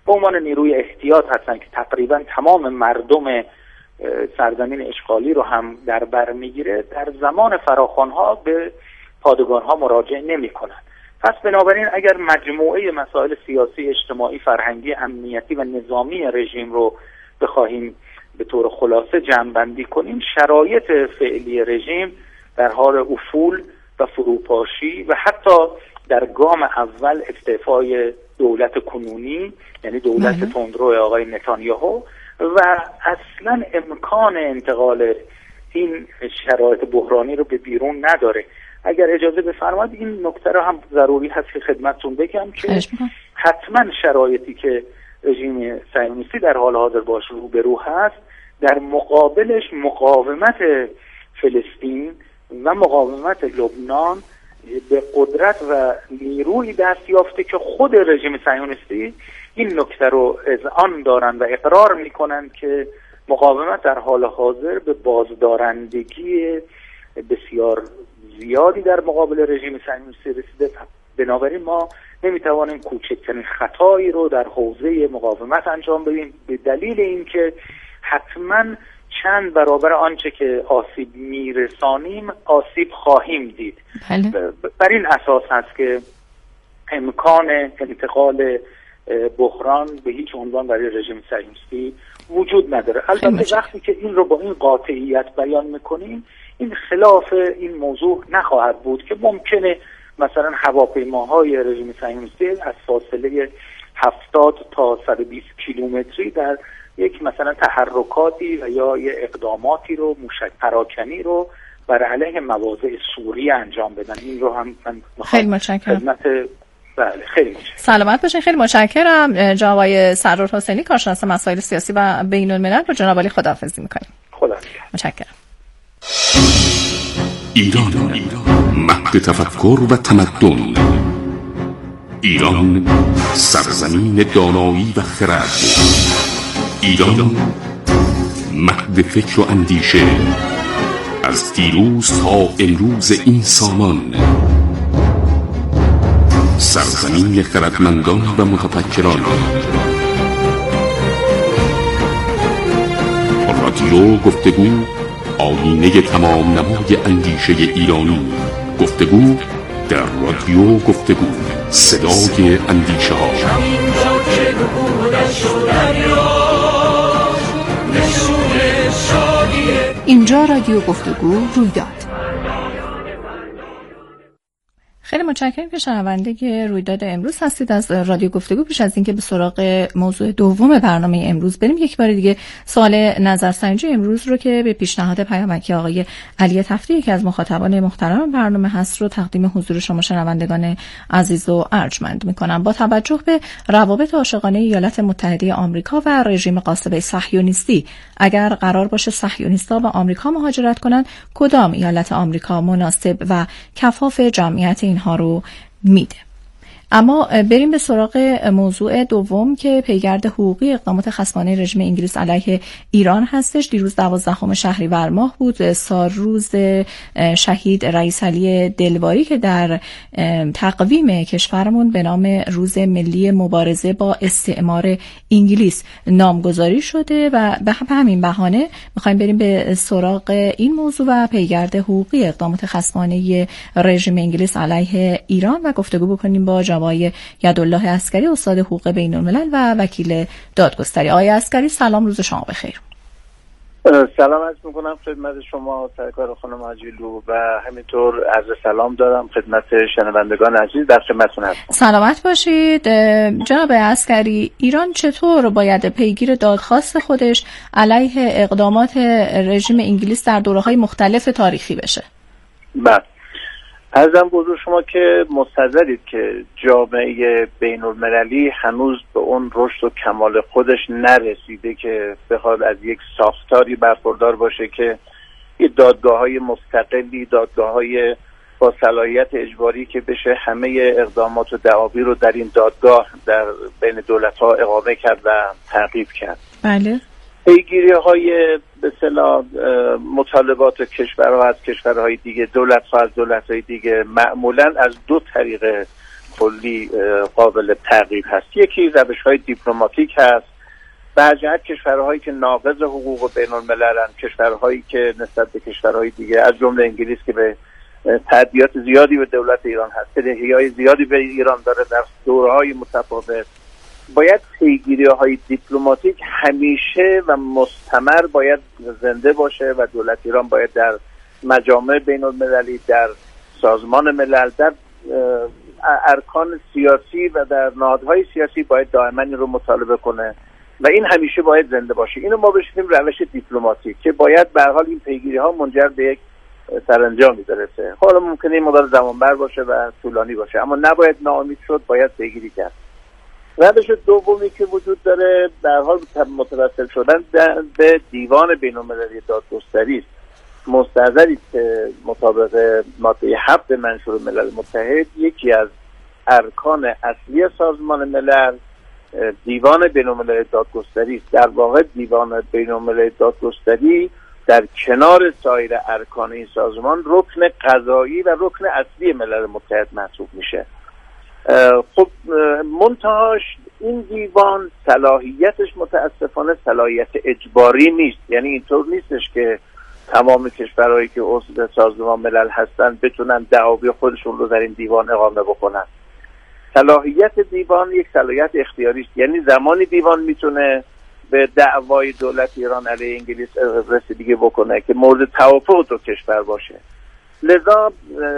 به عنوان نیروی احتیاط هستن که تقریبا تمام مردم سرزمین اشغالی رو هم در بر میگیره، در زمان فراخوان‌ها به پادگان‌ها مراجعه نمی‌کنند. پس بنابراین اگر مجموعه مسائل سیاسی، اجتماعی، فرهنگی، امنیتی و نظامی رژیم رو بخواهیم به طور خلاصه جمع‌بندی کنیم، شرایط فعلی رژیم در حال افول و فروپاشی و حتی در گام اول استعفای دولت کنونی، یعنی دولت تندرو آقای نتانیاهو، و اصلا امکان انتقال این شرایط بحرانی رو به بیرون نداره. اگر اجازه بفرمایید این نکته رو هم ضروری هست که خدمتتون بگم که حتما شرایطی که رژیم صهیونیستی در حال حاضر باش روبرو هست، در مقابلش مقاومت فلسطین و مقاومت لبنان به قدرت و نیروی دست یافته که خود رژیم صهیونیستی این نکته رو اذعان دارن و اقرار میکنن که مقاومت در حال حاضر به بازدارندگی بسیار زیادی در مقابل رژیم صهیونیستی رسیده. بنابراین ما نمیتوانیم کوچکترین خطایی رو در حوزه مقاومت انجام بدیم، به دلیل اینکه حتما چند برابر آنچه که آسیب میرسانیم آسیب خواهیم دید. بر این اساس هست که امکان انتقال بحران به هیچ عنوان برای رژیم صهیونیستی وجود نداره. البته وقتی که این رو با این قاطعیت بیان میکنیم، این خلاف این موضوع نخواهد بود که ممکنه مثلا هواپیماهای رژیم صهیونیستی از فاصله 70 تا 120 کیلومتری در یک مثلا تحرکاتی و یا یه اقداماتی رو، موشک پراکنی رو بر علیه مواضع سوریه انجام بدن. این رو هم من خیلی متشکرم. بله خیلی متشکرم. سلامت باشین. خیلی متشکرم. جناب آقای سرور حسینی، کارشناس مسائل سیاسی و بین الملل، با جناب عالی خداحافظی می‌کنیم. متشکرم. ایران مهد تفکر و تمدن، ایران سرزمین دانایی و خرد، ایران مهد فکر و اندیشه، از دیروز تا امروز این سامان، سرزمین خردمندان و متفکران، رادیو گفتگو، آیینه تمام نمای اندیشه ایرانی. گفتگو در رادیو گفتگو، صدای اندیشه ها. اینجا رادیو گفتگو رویداد. خیلی متشکرم که شنونده رویداد امروز هستید از رادیو گفتگو. پیش از اینکه به سراغ موضوع دوم برنامه امروز بریم، یک بار دیگه سوال نظرسنجی امروز رو که به پیشنهاد پیامکی آقای علی تفتی که از مخاطبان محترم برنامه هست رو تقدیم حضور شما شنوندگان عزیز و ارجمند میکنم. با توجه به روابط عاشقانه ایالات متحده آمریکا و رژیم غاصب صهیونیستی، اگر قرار باشه صهیونیست‌ها به آمریکا مهاجرت کنند، کدام ایالت آمریکا مناسب و کفاف جمعیت اینها رو میده؟ اما بریم به سراغ موضوع دوم که پیگرد حقوقی اقدامات خصمانه رژیم انگلیس علیه ایران هستش. دیروز 12 شهریور ماه بود، سالروز شهید رئیس علی دلواری که در تقویم کشورمون به نام روز ملی مبارزه با استعمار انگلیس نامگذاری شده و به همین بهانه میخوایم بریم به سراغ این موضوع و پیگرد حقوقی اقدامات خصمانه رژیم انگلیس علیه ایران و گفتگو بکنیم با آقای یدالله عسکری، استاد حقوق بین الملل و وکیل دادگستری. آقای عسکری سلام، روز شما بخیر. سلام عرض میکنم خدمت شما سرکار خانم عاجلو و همینطور عرض سلام دارم خدمت شنوندگان عزیز. در خدمتتون هستم. سلامت باشید. جناب عسکری، ایران چطور باید پیگیر دادخواست خودش علیه اقدامات رژیم انگلیس در دوره‌های مختلف تاریخی بشه؟ بله، عرضم بزرگ شما که مستحضرید که جامعه بین المللی هنوز به اون رشد و کمال خودش نرسیده که بخواد از یک ساختاری برخوردار باشه که یه دادگاه‌های مستقلی، دادگاه‌های با صلاحیت اجباری که بشه همه اقدامات و دعاوی رو در این دادگاه در بین دولت‌ها اقامه کرد و تعقیب کرد. بله. پیگیری‌های به اصطلاح مطالبات کشورها از کشورهای دیگه، دولت‌ها از دولت‌های دیگه، معمولاً از دو طریق کلی قابل تعقیب هست. یکی روش‌های دیپلماتیک هست، به جهت کشورهایی که ناقض حقوق بین‌المللن، کشورهایی که نسبت به کشورهای دیگه از جمله انگلیس که به تعدیات زیادی به دولت ایران هست، بدهی‌های زیادی به ایران داره در دوره‌های متفاوت، باید پیگیری‌های دیپلماتیک همیشه و مستمر باید زنده باشه و دولت ایران باید در مجامع بین‌المللی، در سازمان ملل، در ارکان سیاسی و در نهادهای سیاسی باید دائما این رو مطالبه کنه و این همیشه باید زنده باشه. اینو ما بهش میگیم روش دیپلماتیک که باید به هر حال این پیگیری‌ها منجر به یک سرانجامی برسه. حالا ممکنه این مدت زمانبر باشه و طولانی باشه، اما نباید ناامید شد، باید پیگیری کرد. روش دومی که وجود داره در حال متوسل شدن به دیوان بین‌المللی دادگستری است. مستحضرید که مطابق ماده 7 منشور ملل متحد یکی از ارکان اصلی سازمان ملل دیوان بین‌المللی دادگستری است. در واقع دیوان بین‌المللی دادگستری در کنار سایر ارکان این سازمان رکن قضایی و رکن اصلی ملل متحد محسوب میشه. خب منتهاش این دیوان صلاحیتش متاسفانه صلاحیت اجباری نیست، یعنی اینطور نیستش که تمام کشورهایی که عضو سازمان ملل هستن بتونن دعاوی خودشون رو در این دیوان اقامه بکنن. صلاحیت دیوان یک صلاحیت اختیاری است، یعنی زمانی دیوان میتونه به دعوای دولت ایران علیه انگلیس رسیدگی بکنه که مورد توافق دو کشور باشه. لذا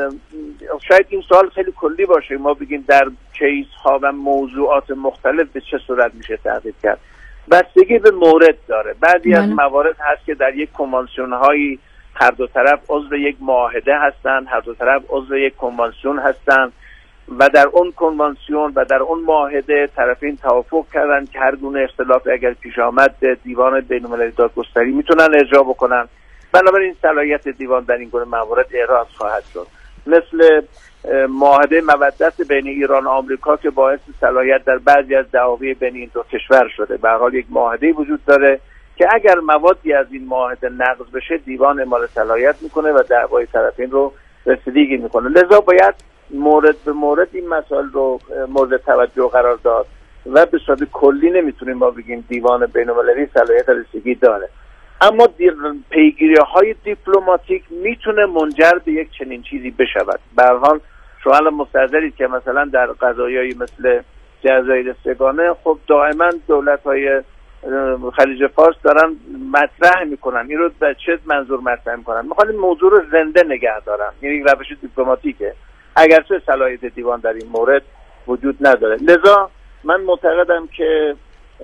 شاید این سوال خیلی کلی باشه، ما بگیم در کیس ها و موضوعات مختلف به چه صورت میشه تعقیب کرد. بستگی به مورد داره. بعضی از موارد هست که در یک کنوانسیون هایی هر دو طرف عضو یک معاهده هستند، هر دو طرف عضو یک کنوانسیون هستند و در اون کنوانسیون و در اون معاهده طرفین توافق کردن که هر گونه اختلاف اگر پیش آمد دیوان بین‌المللی دادگستری میتونن اجرا بکنن. بنابراین صلاحیت دیوان در این گونه موارد اعراض خواهد شد. مثل معاهده مودت بین ایران و آمریکا که باعث صلاحیت در بعضی از دعاوی بین این دو کشور شده. به هر حال یک معاهده وجود داره که اگر موادی از این معاهده نقض بشه دیوان اعمال صلاحیت میکنه و دعوای طرفین رو رسیدگی میکنه. لذا باید مورد به مورد این مسائل رو مورد توجه قرار داد و به صورت کلی نمیتونیم ما بگیم دیوان بین‌المللی صلاحیت رسیدگی داره. اما پیگیری‌های دیپلماتیک میتونه منجر به یک چنین چیزی بشود. به هر حال شما الان مستحضرید که مثلا در قضایایی مثل جزایر سگانه خب دائما دولت‌های خلیج فارس دارن مطرح میکنن. این رو به چه منظور مطرح میکنن؟ میخوان این موضوع رو زنده نگه دارن. یعنی روش دیپلماتیکه، اگرچه صلاحیت دیوان در این مورد وجود نداره. لذا من معتقدم که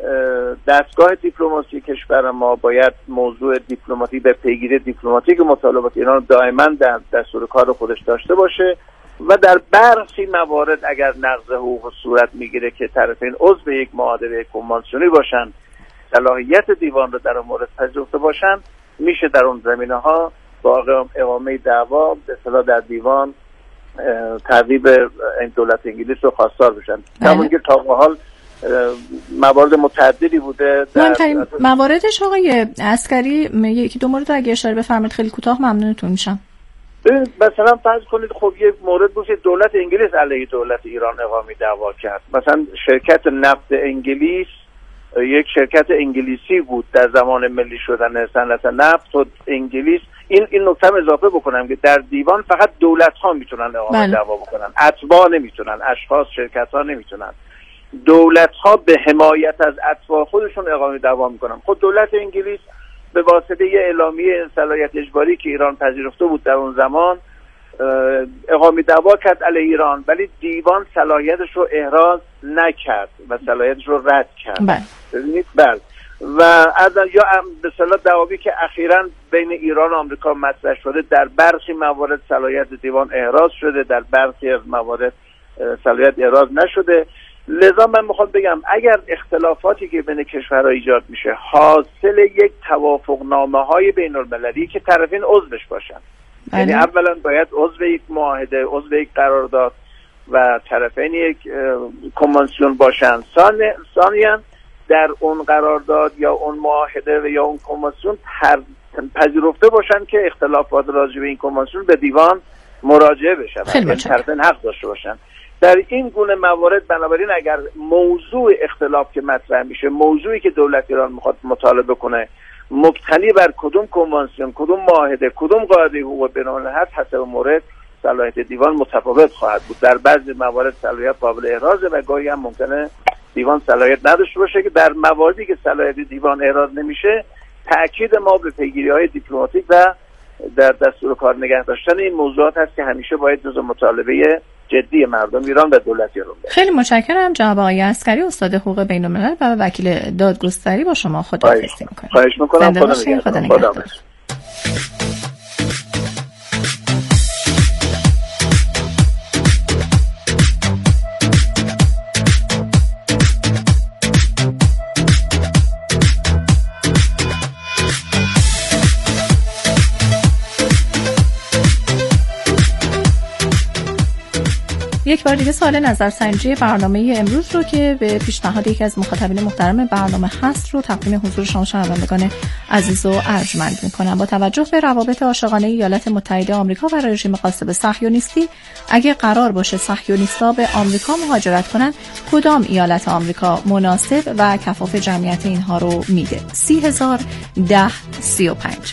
دستگاه دیپلماسی کشور ما باید موضوع دیپلماتیک به پیگیری دیپلماتیک مطالبات ایران دائما در دستور کار خودش داشته باشه و در برخی موارد اگر نقض حقوق صورت میگیره که طرفین عضو یک معاهده کنوانسیونی باشن، صلاحیت دیوان رو در اون مورد پذیرفته باشن، میشه در اون زمینه‌ها با اقامه دعوا به اصطلاح در دیوان تعقیب این دولت انگلیس رو خواستار بشن. همون که تا به حال موارد متعددی بوده. مهمترین مواردش آقای عسکری یکی دو مورد اگه اشاره بفرمایید خیلی کوتاه ممنونتون میشم. مثلا فرض کنید خب یک مورد بود که دولت انگلیس علیه دولت ایران اقامه دعوا کرد. مثلا شرکت نفت انگلیس یک شرکت انگلیسی بود در زمان ملی شدن صنعت نفت و انگلیس. این نکته اضافه بکنم که در دیوان فقط دولت ها میتونن اقامه دعوا بکنن، اتباع نمیتونن، اشخاص شرکت ها نمیتونن. دولت ها به حمایت از اتباع خودشون اقامه دعوا میکنن. خود دولت انگلیس به واسطه یه اعلامیه صلاحیت اجباری که ایران پذیرفته بود در اون زمان اقامه دعوا کرد علیه ایران، ولی دیوان صلاحیتش رو احراز نکرد و صلاحیتش رو رد کرد. ببینید بله. و از یا به اصطلاح دعاوی که اخیراً بین ایران و آمریکا مطرح شده در برخی موارد صلاحیت دیوان احراز شده، در برخی موارد صلاحیت احراز نشده. لذا من میخوام بگم اگر اختلافاتی که بین کشورها ایجاد میشه حاصل یک توافقنامه های بین المللی که طرفین عضوش باشن، یعنی اولا باید عضو یک معاهده، عضو یک قرارداد و طرفین یک کنوانسیون باشن، ثانیاً در اون قرارداد یا اون معاهده و یا اون کنوانسیون پذیرفته باشن که اختلافات راجع به این کنوانسیون به دیوان مراجعه بشن، یعنی طرفین حق داشته باشن. در این گونه موارد بنابراین اگر موضوع اختلاف که مطرح میشه، موضوعی که دولت ایران میخواد مطالبه کنه مبتنی بر کدوم کنوانسیون، کدوم معاهده، کدوم قاعده حقوق بین‌الملل هست، حسب مورد صلاحیت دیوان متفاوت خواهد بود. در بعضی موارد صلاحیت قابل احرازه و گاهی هم ممکنه دیوان صلاحیت نداشته باشه که در مواردی که صلاحیت دیوان احراز نمیشه تأکید ما به پیگیری‌های دیپلماتیک و در دستور کار نگه داشتن این موضوعات هست که همیشه باید جزو مطالبه جدی مردم ایران و دولت ایران باشه. خیلی متشکرم جناب آقای عسکری، استاد حقوق بین‌الملل و وکیل دادگستری. با شما خداحافظی می‌کنم. خواهش می‌کنم. خدا نگهدار. یک بار دیگه سوال نظرسنجی برنامه امروز رو که به پیشنهاد یکی از مخاطبین محترم برنامه هست رو تقدیم حضور شما شنوندگان عزیز و ارجمند می‌کنم. با توجه به روابط عاشقانه ایالات متحده آمریکا و رژیم غاصب صهیونیستی، اگه قرار باشه صهیونیست‌ها به آمریکا مهاجرت کنن، کدام ایالت آمریکا مناسب و کفاف جمعیت اینها رو میده؟ 30,000 10 35.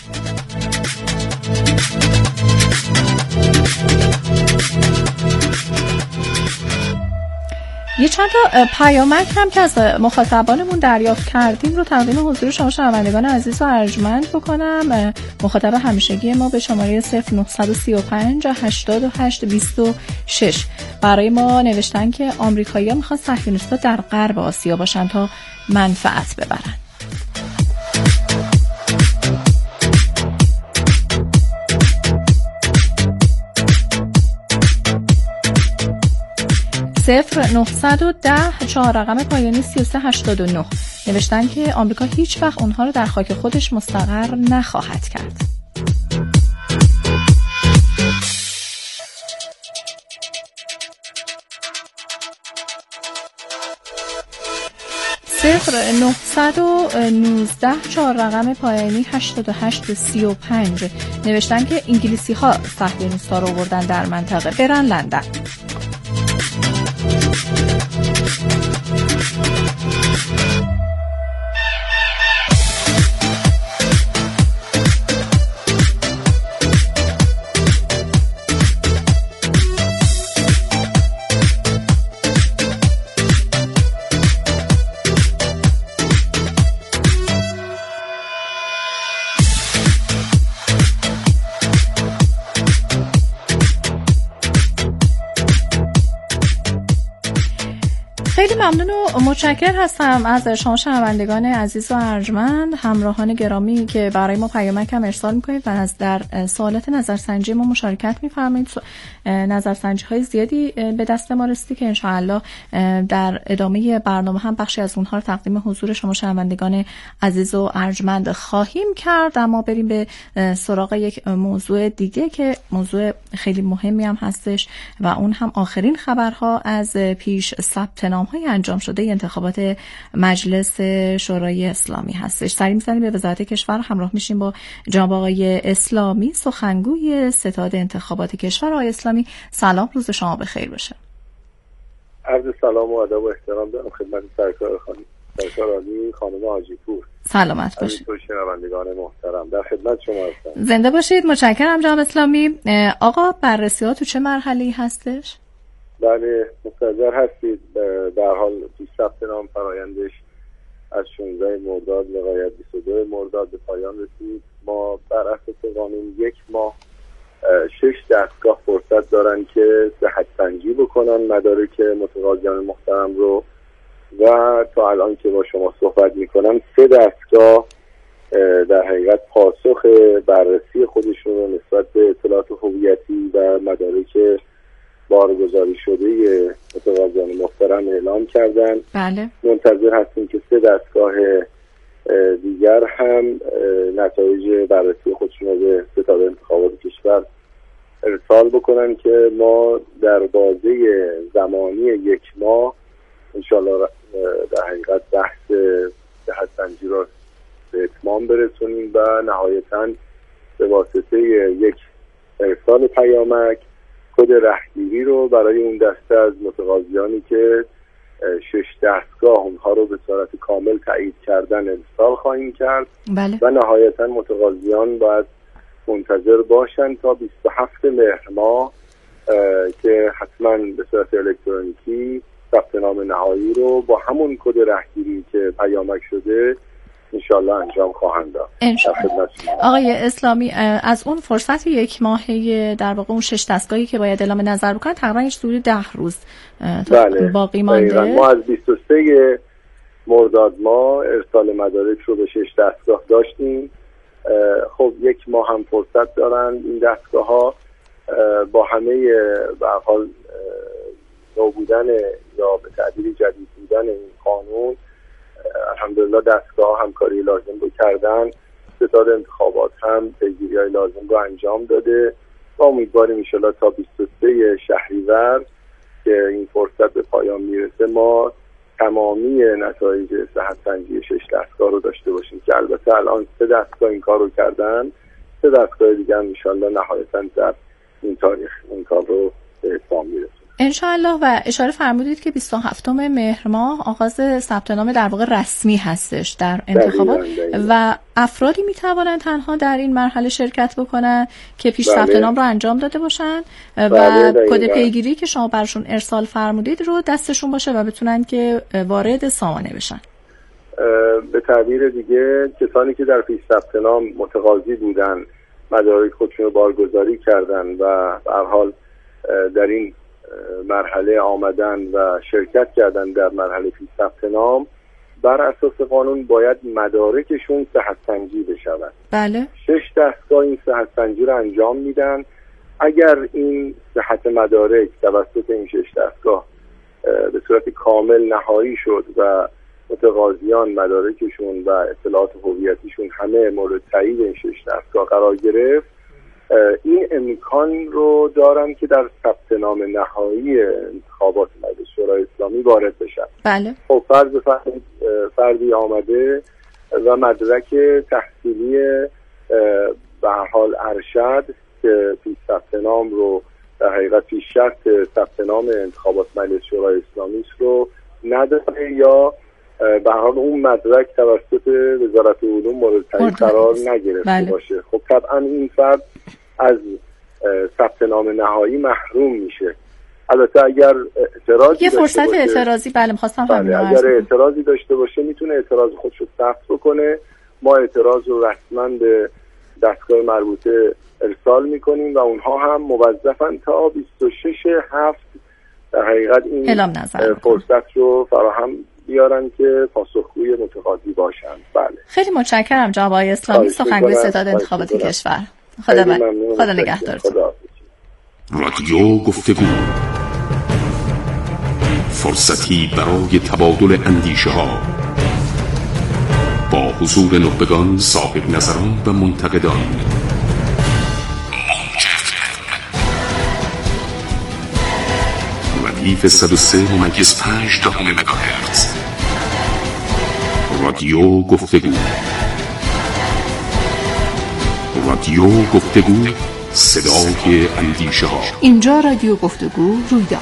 یه چند تا پیامک هم که از مخاطبانمون دریافت کردیم رو تقدیم حضور شما شنوندگان عزیز و ارجمند بکنم. مخاطب همیشگی ما به شماره 0935 88 26 برای ما نوشتن که آمریکایی‌ها میخوان صهیونیست‌ها در غرب آسیا باشن تا منفعت ببرن. 0910 4 رقم پایانی 3389 نوشتن که آمریکا هیچ وقت اونها رو در خاک خودش مستقر نخواهد کرد. 0919 4 رقم پایانی 8835 نوشتن که انگلیسی ها صهیونیست‌ها رو آوردن در منطقه، برن لندن. خیلی ممنون و متشکر هستم از شما شنوندگان عزیز و ارجمند، همراهان گرامی که برای ما پیامک هم ارسال میکنید و از در سوالات نظرسنجی ما مشارکت میفرمایید. نظرسنجی های زیادی به دست ما رسیدی که انشاءالله در ادامه برنامه هم بخشی از اونها رو تقدیم حضور شما شنوندگان عزیز و ارجمند خواهیم کرد. اما بریم به سراغ یک موضوع دیگه که موضوع خیلی مهمی هم هستش و اون هم آخرین خبرها از پیش ثبت نام‌های انجام شده انتخابات مجلس شورای اسلامی هستش. سری می‌زنیم به وزارت کشور، همراه میشیم با جناب آقای اسلامی، سخنگوی ستاد انتخابات کشور. آقای اسلامی سلام، روز شما بخیر باشه. عرض سلام و ادب و احترام دارم خدمت سرکار عالی خانم حاجی پور. سلامت باشید. شنوندگان محترم در خدمت شما هستم. زنده باشید. متشکرم جناب اسلامی. آقا بررسی‌ها تو چه مرحله‌ای هستش؟ بله مستحضر هستید. در حال پیش ثبت نام فرایندش از 16 مرداد لغایت 22 مرداد به پایان رسید. ما بر اساس قانون 1 ماه 6 دستگاه فرصت دارن که صحت سنجی بکنن مدارک متقاضیان محترم رو و تا الان که با شما صحبت میکنم 3 دستگاه در حقیقت پاسخ بررسی خودشون رو نسبت به اطلاعات هویتی و مدارک بارگذاری شده متقاضیان محترم اعلام کردن. بله. منتظر هستیم که 3 دستگاه دیگر هم نتایج بررسی خودشون رو به ستاد انتخابات کشور ارسال بکنن که ما در بازه زمانی 1 ماه انشالله در حقیقت بحث صحت سنجی را به اتمام برسونیم و نهایتاً به واسطه یک ارسال پیامک کد رهگیری رو برای اون دسته از متقاضیانی که 6 دستگاه اونها رو به صورت کامل تایید کردن ارسال خواهیم کرد. بله. و نهایتا متقاضیان باید منتظر باشن تا 27 مهر ماه که حتما به صورت الکترونیکی ثبت نام نهایی رو با همون کد رهگیری که پیامک شده انشالله انجام خواهند داد. آقای اسلامی، از اون فرصت 1 ماهه در واقع اون 6 دستگاهی که باید اعلام نظر بکنن تقریبا هیچ حدود 10 روز بله. باقی مانده. ما از 23 مرداد ماه ارسال مدارک رو به 6 دستگاه داشتیم. خب 1 ماه هم فرصت دارن این دستگاه ها با همه به هر حال نو بودن یا به تعبیری جدید بودن این قانون. الحمدلله دستگاه همکاری لازم رو کردن، ستاد انتخابات هم پیگیری‌های لازم رو انجام داده و امیدواریم انشالله تا 23 شهریور که این فرصت به پایان میرسه ما تمامی نتایج صحت سنجی 6 دستگاه رو داشته باشیم که البته الان 3 دستگاه این کار رو کردن، 3 دستگاه دیگه هم انشالله نهایتاً در این تاریخ این کار رو به اتمام میرسه انشاءالله. و اشاره فرمودید که 27 مهر ماه آغاز ثبت نام در واقع رسمی هستش در انتخابات و افرادی میتوانند تنها در این مرحله شرکت بکنن که پیش ثبت نام رو انجام داده باشن و کد پیگیری که شما برشون ارسال فرمودید رو دستشون باشه و بتونن که وارد سامانه بشن. به تعبیر دیگه کسانی که در پیش ثبت نام متقاضی بودن، مدارک خودشون رو بارگذاری کردن و به هر حال در این مرحله آمدن و شرکت کردن در مرحله پیش ثبت نام، بر اساس قانون باید مدارکشون صحت سنجی بشود. بله. 6 دستگاه این صحت سنجی رو انجام میدن. اگر این صحت مدارک توسط این 6 دستگاه به صورت کامل نهایی شد و متقاضیان مدارکشون و اطلاعات هویتیشون همه مورد تایید این 6 دستگاه قرار گرفت، این امکان رو دارن که در ثبت نام نهایی انتخابات مجلس شورای اسلامی وارد بشن. بله. خب فردی آمده و مدرک تحصیلی به هر حال ارشد که پیش ثبت نام رو در حقیقت پیش شرط ثبت نام انتخابات مجلس شورای اسلامی رو نداره یا به هر حال اون مدرک توسط وزارت علوم مورد تایید قرار نگرفته باشه، خب طبعا این فرد از ثبت نام نهایی محروم میشه. البته اگر اعتراضی یه فرصت اعتراضی می‌خواستم اگر اعتراضی داشته باشه میتونه اعتراض خودش رو ثبت بکنه. ما اعتراض رو رسما به دستگاه مربوطه ارسال میکنیم و اونها هم موظفن تا 26/7 در حقیقت این فرصت رو فراهم بیارن که پاسخگوی متقاضی باشن. بله. خیلی متشکرم جناب آقای اسلامی، سخنگوی ستاد انتخابات کشور. خدا نگهدارتون. رادیو گفتگو، فرصتی برای تبادل اندیشه ها با حضور نخبگان، صاحب نظران و منتقدان. ردیف 103.5 مگاهرتز. رادیو گفتگو. رادیو گفتگو، صدای اندیشه ها. اینجا رادیو گفتگو رویداد.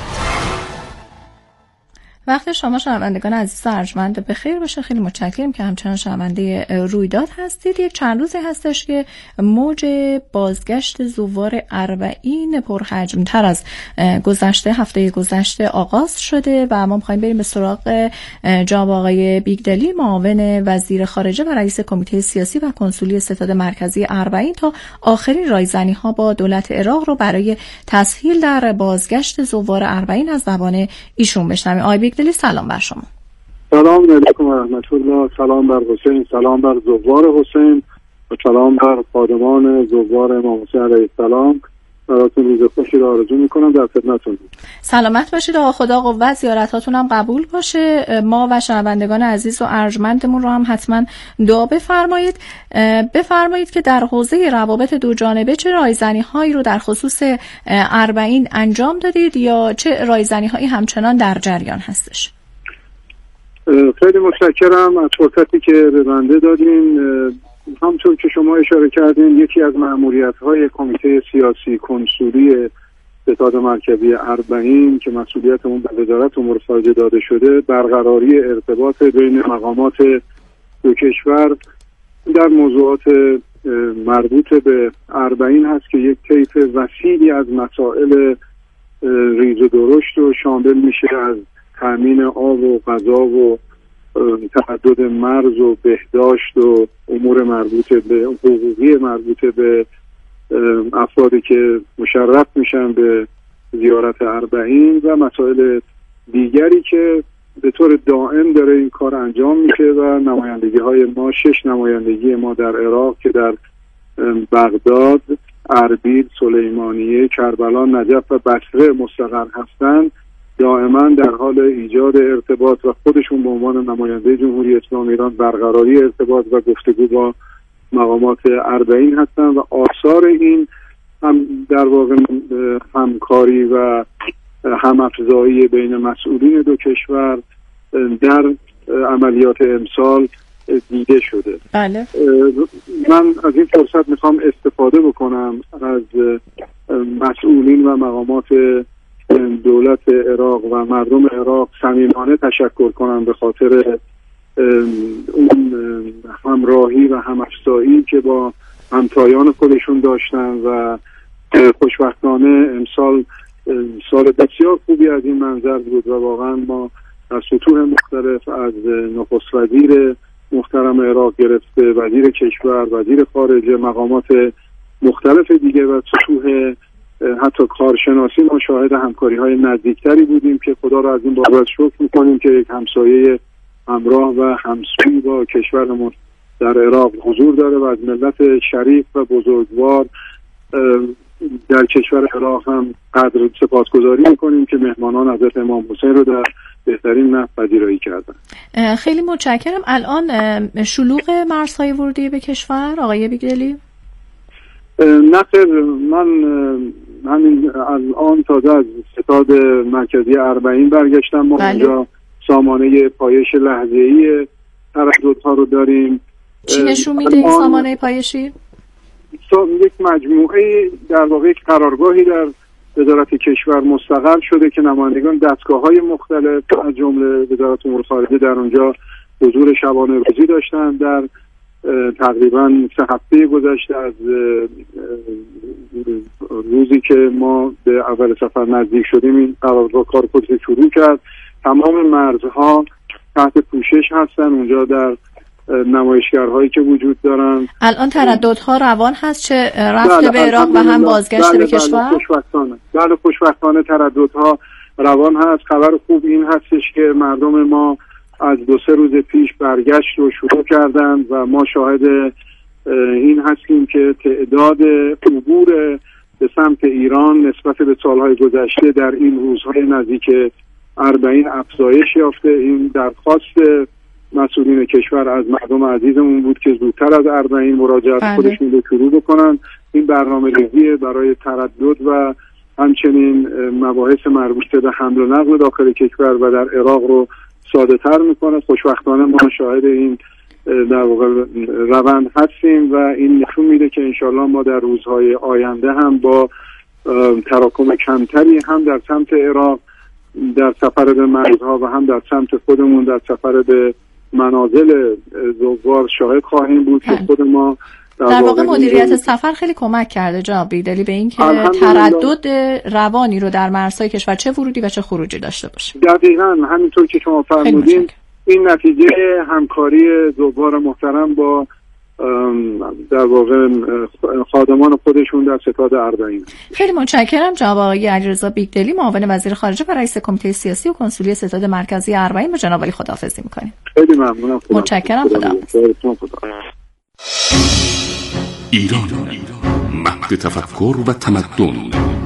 وقت شما شنوندگان عزیز و ارجمند بخیر باشه. خیلی متشکرم که همچنان شنونده رویداد هستید. یک چند روزی هستش که موج بازگشت زوار اربعین پرحجم‌تر از هفته گذشته آغاز شده و ما می‌خوایم بریم به سراغ جناب آقای بیگدلی، معاون وزیر خارجه و رئیس کمیته سیاسی و کنسولی ستاد مرکزی اربعین، تا آخرین رایزنی‌ها با دولت عراق رو برای تسهیل در بازگشت زوار اربعین از زبان ایشون بشنویم. آقای بیگدلی، سلام بر شما. سلام علیکم و رحمت الله. سلام بر حسین، سلام بر زوار حسین و سلام بر خادمان زوار امام حسین علیه السلام. براتون روز خوشی رو آرزو میکنم. در خدمتتون. سلامت باشید آقا، خدا قوت، زیارتاتون هم قبول باشه. ما و شنوندگان عزیز و ارجمندمون رو هم حتما دعا بفرمایید. بفرمایید که در حوزه روابط دو جانبه چه رایزنی هایی رو در خصوص اربعین انجام دادید یا چه رایزنی هایی همچنان در جریان هستش؟ خیلی متشکرم از فرصتی که به بنده دادین. همونطور که شما اشاره کردین، یکی از مأموریت‌های کمیته سیاسی کنسولی ستاد مرکزی اربعین که مسئولیت اون به وزارت امور خارجه داده شده، برقراری ارتباط بین مقامات دو کشور در موضوعات مربوط به اربعین هست که یک طیف وسیعی از مسائل ریز و درشت و شامل میشه از تامین آب و غذا و تعدد مرز و بهداشت و امور مربوط به حقوقی مربوط به افرادی که مشرف میشن به زیارت اربعین و مسائل دیگری که به طور دائم داره این کار انجام میشه و نمایندگی های ما 6 نمایندگی ما در عراق که در بغداد، اربیل، سلیمانیه، کربلا، نجف و بصره مستقر هستند دائما در حال ایجاد ارتباط و خودشون به عنوان نماینده جمهوری اسلامی ایران برقراری ارتباط و گفتگو با مقامات اربعین هستند و آثار این هم در واقع همکاری و همافزایی بین مسئولین دو کشور در عملیات امسال دیده شده. بله. من از این فرصت میخوام استفاده بکنم از مسئولین و مقامات دولت عراق و مردم عراق صمیمانه تشکر کنم به خاطر اون همراهی و همافزایی که با همتایان خودشون داشتن و خوشبختانه امسال سال بسیار خوبی از این منظر بود و واقعا ما در سطوح مختلف از نخست وزیر محترم عراق گرفته وزیر کشور، وزیر خارجه، مقامات مختلف دیگه و سطوح حتی کارشناسی ما شاهد همکاری های نزدیکتری بودیم که خدا را از این بابت شکر میکنیم که یک همسایه همراه و همسوی با کشورمون در عراق حضور داره و از ملت شریف و بزرگوار در کشور عراق هم قدر سپاسگزاری میکنیم که مهمانان حضرت امام حسین رو در بهترین نحو پذیرایی کردن. خیلی متشکرم. الان شلوغ مرزهای ورودی به کشور آقای بیگدلی؟ نه خیر، من همین الان تازه از ستاد مرکزی اربعین برگشتم. ما اونجا سامانه پایش لحظه‌ای ترددها رو داریم. چی نشون میده این سامانه پایشی؟ یک مجموعه در واقع یک قرارگاهی در وزارت کشور مستقر شده که نمایندگان دستگاه‌های مختلف از جمله وزارت امور خارجه در اونجا حضور شبانه روزی داشتن. در تقریبا 3 هفته گذشته از روزی که ما به اول سفر نزدیک شدیم این قرارگاه کار خودش شروع کرد. تمام مرزها تحت پوشش هستن اونجا در نمایشگرهایی که وجود دارن. الان ترددها روان هست چه رفته به عراق و هم بازگشت به کشور؟ بله خوشبختانه ترددها روان هست. خبر خوب این هستش که مردم ما از 2-3 روز پیش برگشت رو شروع کردن و ما شاهد این هستیم که تعداد عبور به سمت ایران نسبت به سالهای گذشته در این روزهای نزدیک 40 افزایش یافته. این درخواست مسئولین کشور از مردم عزیزمون بود که زودتر از 40 مراجعت خودشون رو شروع بکنن. این برنامه‌ریزی برای تردد و همچنین مباحث مربوط به حمل و نقل داخل کشور و در عراق رو ساده تر میکنه. خوشبختانه ما شاهد این در واقع روند هستیم و این نشون میده که انشالله ما در روزهای آینده هم با تراکم کمتری هم در سمت عراق در سفر به مرزها و هم در سمت خودمون در سفر به منازل زوار شاهد خواهیم بود که خود ما در واقع مدیریت سفر خیلی کمک کرده جناب بیگدلی به این که تردد روانی رو در مرزهای کشور چه ورودی و چه خروجی داشته باشه. دقیقاً همینطور که شما فرمودین این نتیجه همکاری زوار محترم با در واقع خادمان خودشون در ستاد اربعین. خیلی متشکرم جناب آقای علیرضا بیگدلی معاون وزیر خارجه و رئیس کمیته سیاسی و کنسولی ستاد مرکزی اربعین. با جناب علی خداحافظی می‌کنیم. خیلی ممنونم. متشکرم. خداحافظ. ایران مهد تفکر و تمدن.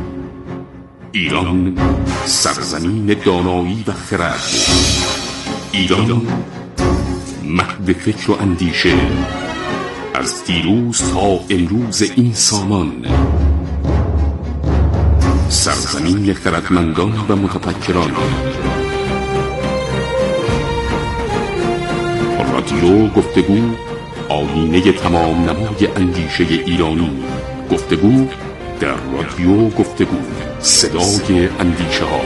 ایران سرزمین دانایی و خرد. ایران مهد فکر و اندیشه از دیروز تا امروز این سامان. سرزمین خردمندان و متفکران. رادیو گفتگو آیینه تمام نمای اندیشه ایرانی. گفتگو در رادیو گفتگو، صدای اندیشه ها.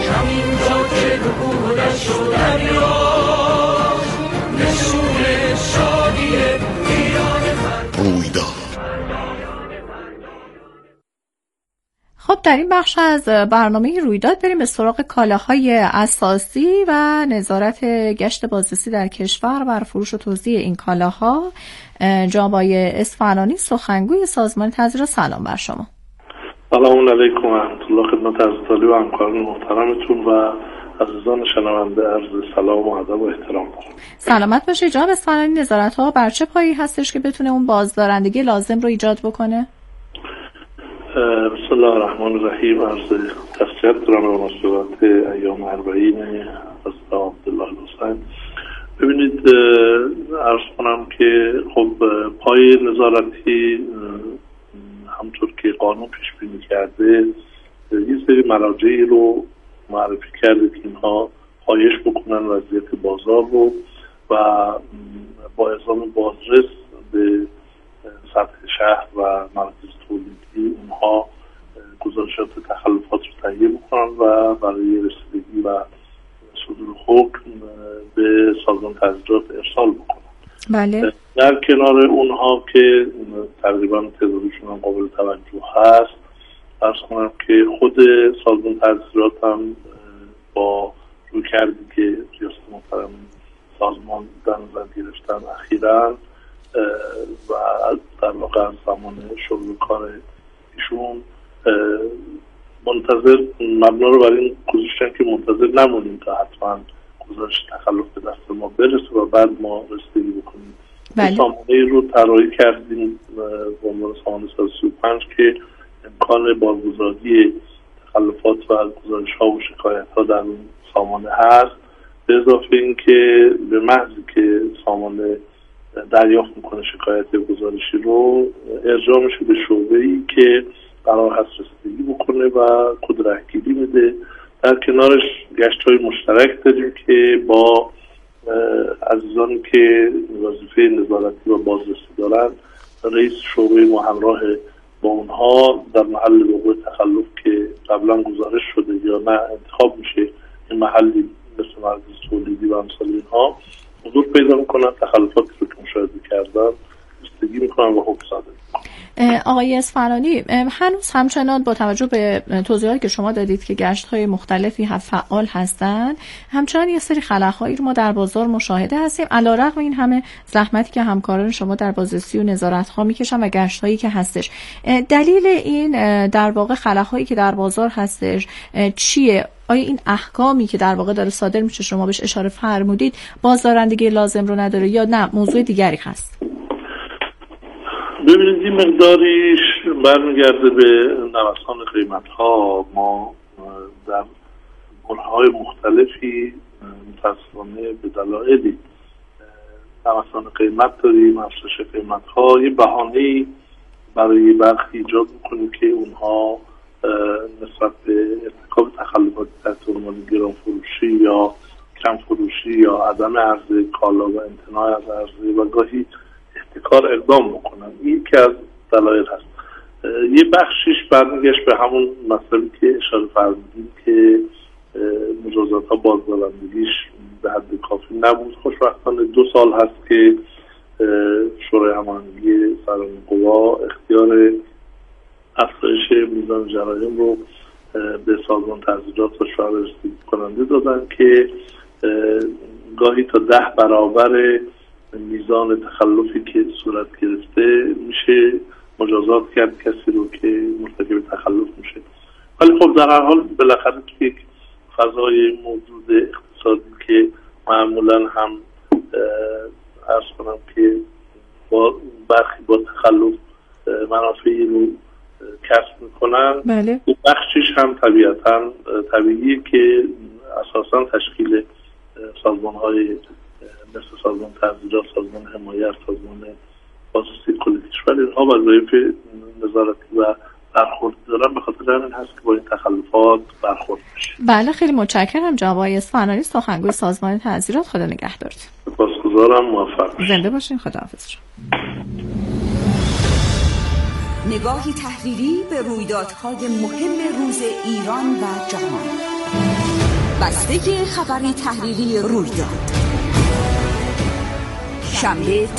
خب در این بخش از برنامه رویداد بریم به سراغ کالاهای اساسی و نظارت گشت بازرسی در کشور بر فروش و توزیع این کالاها. جناب اصفهانی، سخنگوی سازمان تزریق، سلام بر شما. سلام علیکم و رحمت الله. خدمت عزیزانی و همکاران محترمتون و عزیزان شنونده عرض سلام و ادب و احترام دارم. سلامت باشید. جناب اصفهانی، نظارت ها بر چه پایی هستش که بتونه اون بازدارندگی لازم رو ایجاد بکنه؟ بسم الله الرحمن الرحیم. عرض تسلیت دارم به مناسبت ایام اربعین حضرت عبدالله الحسین. ببینید، عرض کنم که خب پای نظارتی همطور که قانون پیش بینی کرده یه سری مراجعی رو معرفی کرده که اینها پایش بکنن وضعیت بازار رو و با اعزام بازرس به سطح شهر و مراکز تولیدی اونها گزارشات تخلفات رو تهیه بکنن و برای رسیدگی و صدور حکم به سازمان تزریقات ارسال بکنن. بله. در کنار اونها که تقریبا تعدادشون هم قابل توجه هست، عرض کنم که خود سازمان تزریقات هم با روی کردی که ریاست محترم سازمان در نظر گرفتن اخیراً و در واقع از زمان شروع کار ایشون منتظر مبنا رو برای این گذاشتن که منتظر نمونیم تا حتما گزارش تخلف به دست ما برسه و بعد ما رسیدگی بکنیم. بله. سامانه رو طراحی کردیم به عنوان سامانه 135 که امکان بازگذاری تخلفات و گزارش ها و شکایت ها در اون سامانه هست، به اضافه این که به محضی که سامانه دریافت میکنه شکایت یا گزارشی رو ارجاع میشه به شعبه‌ای که قرار هست رسیدگی بکنه و کد رهگیری میده. در کنارش گشت‌های مشترک داریم که با عزیزانی که وظیفه نظارتی و بازرسی دارن، رئیس شعبه ما همراه با اونها در محل وقوع تخلف که قبلا گزارش شده یا نه انتخاب میشه این محلی مثل مراکز تولیدی و امثال اینها حضور پیدا میکنن، تخلفاتی رو که مشاهده کردن رسیدگی میکنن و حکم صادر میکنن. آقای اصفهانی، هنوز همچنان با توجه به توضیحاتی که شما دادید که گشت‌های مختلفی فعال هستند، همچنان یه سری خلاهایی رو ما در بازار مشاهده هستیم، علیرغم این همه زحمتی که همکاران شما در بازرسی و نظارت‌ها میکشن و گشت‌هایی که هستش. دلیل این در واقع خلاهایی که در بازار هستش چیه؟ آیا این احکامی که در واقع داره صادر میشه، شما بهش اشاره فرمودید، بازدارندگی لازم رو نداره یا نه موضوع دیگری هست؟ ببینید، این مقداریش برمیگرده به نوسان قیمت ها. ما در برهه‌های مختلفی متاسفانه به دلایلی نوسان قیمت داریم، افزایش قیمت ها یه بهانه‌ای برای برخی ایجاد میکنه که اونها نسبت به ارتکاب تخلفات تحت عنوان گران فروشی یا کم فروشی یا عدم عرضه کالا و امتناع از عرضه و گاهی احتکار اقدام بکنن. این که از دلایل هست. یه بخشیش برمیگشت به همون مسئله که اشاره فرمودیم که مجازات ها بازدارندگیش به حد کافی نبود. خوشبختانه 2 سال هست که شورای هماهنگی سران قوا اختیار افزایش میزان جرایم رو به سازمان تزریقات و شورای رسیدگی کننده دادن که گاهی تا 10 برابر میزان تخلفی که صورت گرفته میشه مجازات کرد کسی رو که مرتکب تخلف میشه. ولی خب در هر حال بالاخره که یک فضای موجود اقتصادی که معمولا هم عرض کنم که با برخی با تخلف منافعی رو کسب میکنن، بله. بخشیش هم طبیعتا طبیعیه که اساسا تشکیل سازمان های مثل سازمان تزریقات، سازمان حمایت، سازمان بازرسی کل کشور، اینها وظایف نظارتی و برخورد دارن. به خاطر همین هست که با این تخلفات برخورد میشه. بله، خیلی متشکرم جناب اصفهانی، سخنگوی سازمان تزریقات. خدا نگهدارتون. سپاسگزارم. موفق باشید. زنده باشین. خداحافظ. نگاهی تحلیلی به رویدادهای مهم روز ایران و جهان. بسته خبری تحلیلی رویداد، شنبه